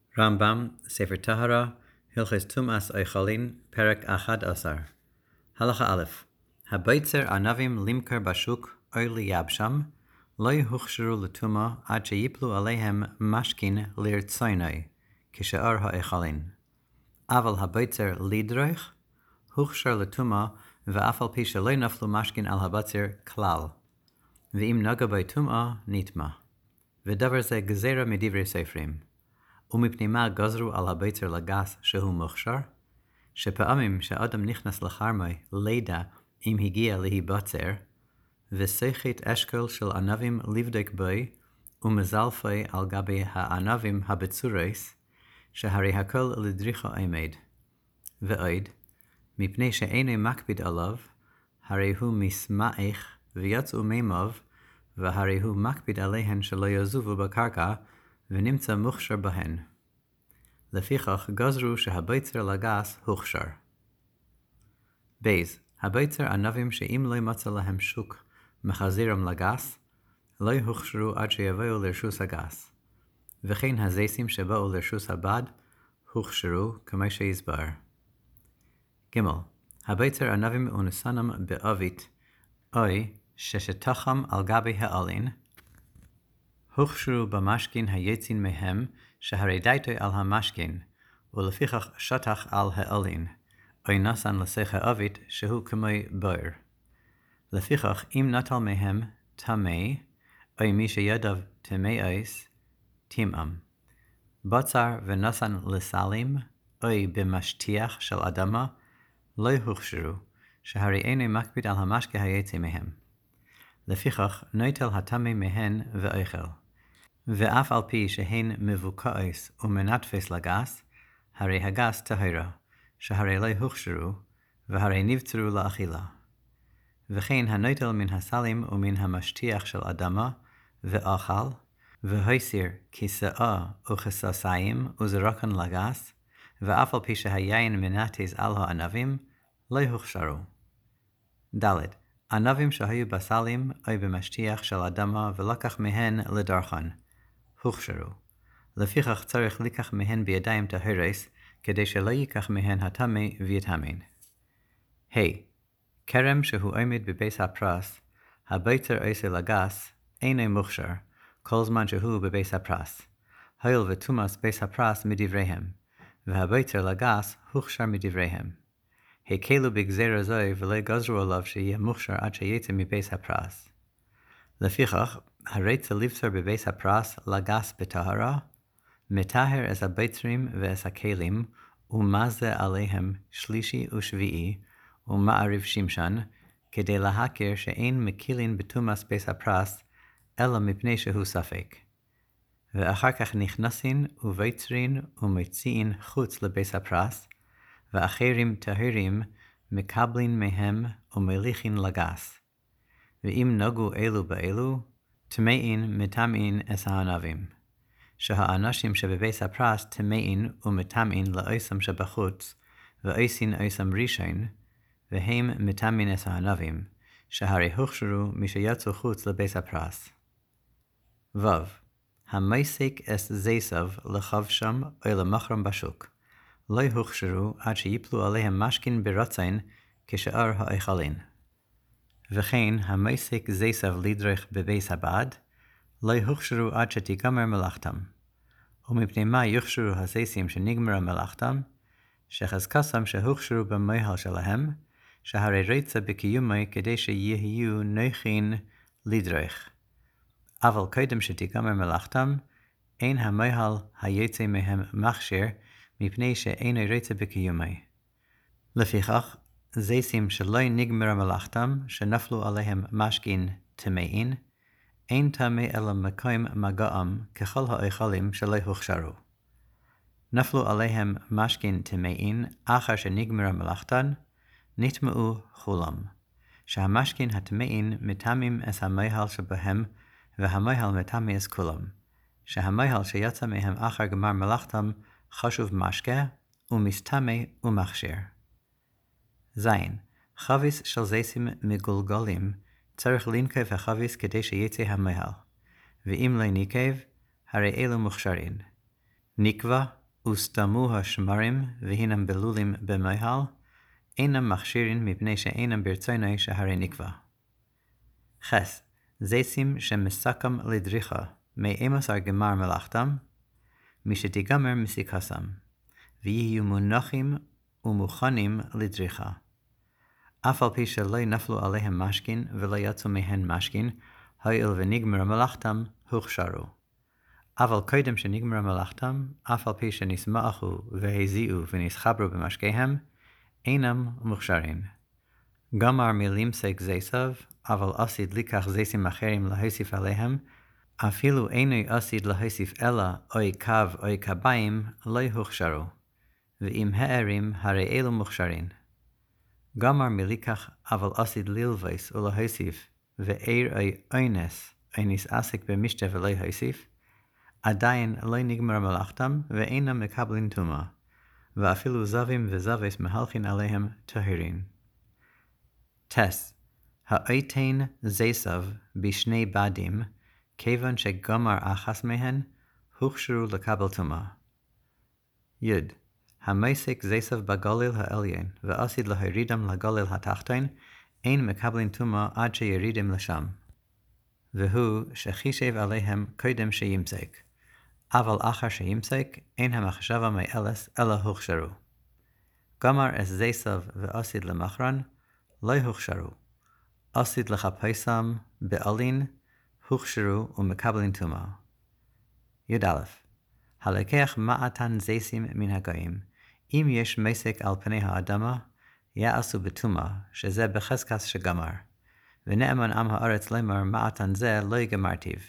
רמב"ם, ספר טהרה, הלכות טומאת אוכלים, פרק 11. הלכה א', הבצר ענבים למכור בשוק או לייבשם, לא יוכשרו לטומאה עד שיפלו עליהם משכין לרצוני, כשאר האוכלים. אבל הבצר לדרך, הוכשר לטומאה, ואף על פי שלא נפלו משכין על הבצר כלל. ואם נגע בי טומאה, נטמא. ודבר זה גזירה מדברי סופרים. ומפני מה גזרו על הבצר לגס שהוא מוכשר? שפעמים שאדם נכנס לחרמי לידע אם הגיע להיבצר, וסחית אשכול של ענבים לבדוק בי, ומזלפי על גבי הענבים הבצורס, שהרי הכל לדריכה עמד. ועוד, מפני שאינו מקפיד עליו, הרי הוא מסמך ויצאו מימיו, והרי הוא מקפיד עליהן שלא יזובו בקרקע, ונמצא מוכשר בהן. לפיכך גזרו שהבצר לגס הוכשר. בייז, הבצר ענבים שאם לא מצא להם שוק מחזירם לגס, לא הוכשרו עד שיבואו לרשוס הגס. וכן הזיסים שבאו לרשוס הבד, הוכשרו כמו שיסבר. ג' הבצר ענבים ונסנם באבית, אוי ששטחם על גבי העלין, הוכשרו במשכין היצין מהם, שהרי דייתו על המשכין, ולפיכך שטח על העלין, או נסן לסך האבית שהוא כמו בור. לפיכך אם נטל מהם טמא, או מי שידיו טמא איס, טמאם. בצר ונסן לסלים, או במשטיח של אדמה, לא הוכשרו, שהרי אינו מקפיד על המשקה היצא מהם. לפיכך נוטל הטמא מהן ואוכל. ואף על פי שהן מבוקעס ומנטפס לגס, הרי הגס טהרה, שהרי לא הוכשרו, והרי נבצרו לאכילה. וכן הנוטל מן הסלים ומן המשטיח של אדמה, ואכל, והסיר כיסאה וכססיים וזרקן לגס, ואף על פי שהיין מנטז על הענבים, לא הוכשרו. ד' ענבים שהיו בסלים או במשטיח של אדמה ולקח מהן לדרכן, הוכשרו. לפיכך צריך לקח מהן בידיים טהרס, כדי שלא ייקח מהן הטמא ויטמאן. כרם שהוא עומד בבית הפרס, הבצר עושה לגס, אינו מוכשר, כל זמן שהוא בבית הפרס. הואיל וטומאת בית הפרס מדבריהם, והבצר לגס הוכשר מדבריהם. הקלו בגזירה זו ולא גזרו עליו שיהיה מוכשר עד שיצא מבית הפרס. לפיכך, הרצה לבצר בבית הפרס לגס בטהרה, מטהר את הבצרים ואת הכלים, ומזה עליהם שלישי ושביעי, ומערב שמשן, כדי להכיר שאין מקילין בטומאת בית הפרס, אלא מפני שהוא ספק. ואחר כך נכנסין ובצרין ומציין חוץ לבית הפרס, ואחרים טהרים מקבלין מהם ומליכין לגס. ואם נגעו אלו באלו, טמאין מטמאין את הענבים. שהאנשים שבבית הפרס טמאין ומטמאין לאוסם שבחוץ, ואוסין אוסם ראשון, והם מטמאין את הענבים, שהרי הוכשרו משיצאו חוץ לבית הפרס. ו. המסק את זיסיו לחבשם או למכרם בשוק. לא הוכשרו עד שיפלו עליהם משכין ברצון כשאר האוכלים. וכן המסק זיסיו לדרך בבית הבד, לא הוכשרו עד שתיגמר מלאכתם. ומפני מה יוכשרו הזיסים שנגמרה מלאכתם? שחזקסם שהוכשרו במוהל שלהם, שהרי רצה בקיומי כדי שיהיו נוחין לדרך. אבל קודם שתיגמר מלאכתם, אין המוהל היוצא מהם מכשיר, מפני שאינו רצה בקיומי. לפיכך, זיסים שלא נגמרה מלאכתם, שנפלו עליהם משכין טמאין, אין טמא אלא מקום מגעם ככל האוכלים שלא הוכשרו. נפלו עליהם משכין טמאין, אחר שנגמרה מלאכתן, נטמאו כולם. שהמשכין הטמאין מטמאים את המוהל שבהם, והמוהל מטמא את כולם. שהמוהל שיצא מהם אחר גמר מלאכתם, חשוב משקה, ומסטמא ומכשיר. זין, חביס של זיסים מגולגלים, צריך לנקב החביס כדי שיצא המוהל, ואם לא נקב, הרי אלו מוכשרין. נקבה וסתמו השמרים, והינם בלולים במוהל, אינם מכשירים מפני שאינם ברצוני שהרי נקבע. חס, זיסים שמסכם לדריכה, מאמוס גמר מלאכתם, משתיגמר מסיקסם, ויהיו מונחים ומוכנים לדריכה. אף על פי שלא נפלו עליהם משכין ולא יצאו מהן משכין, הואיל ונגמר מלאכתם, הוכשרו. אבל קודם שנגמר מלאכתם, אף על פי שנסמכו והזיעו ונסחברו במשקיהם, אינם מוכשרים. גמר מלמסק זיסיו, אבל עשיד לקח זיסים אחרים להוסיף עליהם, אפילו אינו עשיד להוסיף אלא אוי קו אוי קביים, לא הוכשרו. ואם הערים הרי אלו מוכשרים. גמר מליקח אבל עשיד ללוויס ולהוסיף, ועיר אוי אונס, אינס עסק במשתה ולא הוסיף, עדיין לא נגמר מלאכתם ואינם מקבלים טומאה, ואפילו זבים וזבס מהלכין עליהם טהרין. טס, האיתן זיסב בשני בדים, כיוון שגמר אחס מהן, הוכשרו לקבל טומאה. י' המסק זיסב בגליל העליין, ועשיד להורידם לגליל התחתון, אין מקבלים טומאה עד שירידם לשם. והוא שחישב עליהם קודם שימסק. אבל אחר שימסק, אין המחשבה מאלס, אלא הוכשרו. גמר אס זיסב ועשיד למחרן, לא הוכשרו. עשיד לחפשם בעלין, הוכשרו ומקבלים טומאה. י"א הלקח מעתן זיסים מן הגויים, אם יש מסק על פני האדמה, יעשו בטומאה, שזה בחזקס שגמר, ונאמן עם הארץ למר מעתן זה לא יגמרתיו.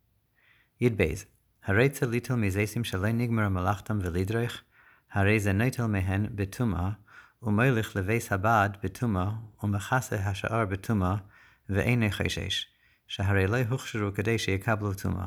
י"ב הרצה ליטל מזיסים שלא נגמר מלאכתם ולדרך, הרי זה נטל מהן בטומאה, ומוליך לביס הבד בטומאה, ומכסה השאר בטומאה, ואינו חשש, שהרי לא הוכשרו כדי שיקבלו טומאה.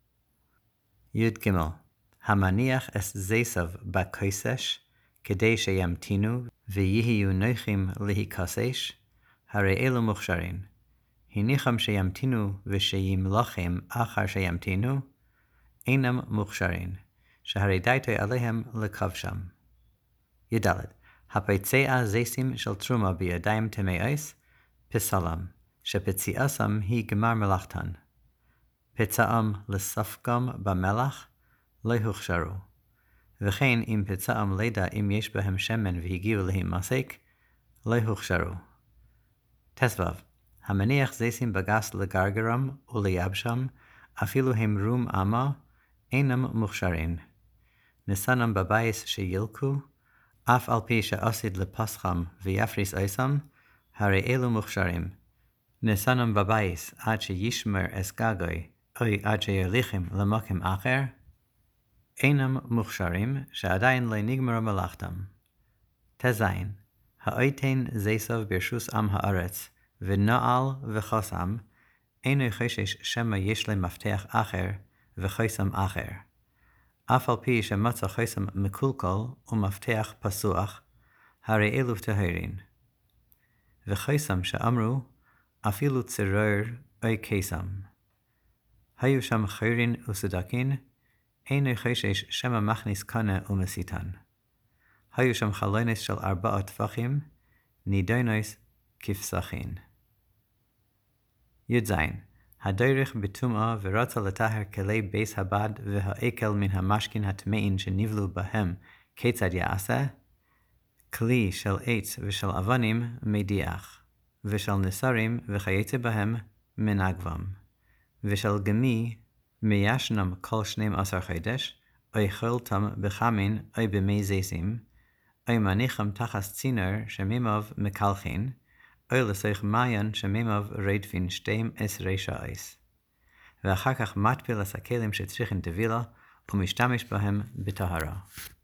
י"ג המניח אס זיסב בקסש, כדי שימתינו ויהיו נוחים להיקסש, הרי אלו מוכשרים. הניחם שימתינו ושימלוכם אחר שימתינו, אינם מוכשרים, שהרי דייתו עליהם לכבשם. י"ד הפצע זיסים של תרומה בידיים טמאיס, פסלם, שפציעסם היא גמר מלאכתן. פצעם לספגם במלח, לא הוכשרו. וכן אם פצעם לידה אם יש בהם שמן והגיעו להימסק, לא הוכשרו. ט"ו המניח זיסים בגס לגרגרם ולייבשם, אפילו הם רום עמה, אינם מוכשרים. נסנם בבייס שילקו, אף על פי שעשיד לפסחם ויפריס איסם, הרי אלו מוכשרים. נסנם בבייס עד שישמר אסגגוי, או עד שיוליכם למקום אחר, אינם מוכשרים שעדיין לא נגמר מלאכתם. ט"ז האיתן זיסב ברשוס עם הארץ, ונעל וחוסם, אינו חשש שמא יש להם מפתח אחר וחוסם אחר. אף על פי שמצא חוסם מקולקל ומפתח פסוח, הרי אלו טהרין. וחוסם שאמרו, אפילו צרור או קסם. היו שם חירין וסדקין, אינו חשש שמא מכניס קנה ומסיתן. היו שם חלונס של 4 טפחים, נידונס כפסחין. י"ז הדרך בטומאה ורצה לטהר כלי ביס הבד והאקל מן המשכין הטמאין שנבלו בהם, כיצד יעשה? כלי של עץ ושל אבנים מדיח, ושל נסרים וכייצא בהם מנגבם, ושל גמי מיישנם כל 12 חודש, או אכלתם בחמין או במי זיסים, או מניחם תחת צינור שמימיו מקלחין, או לסך מעיין שמימיו רדפין 12 שעות. ואחר כך מטביל הסקלים שצריכים טבילה, ומשתמש בהם בטהרה.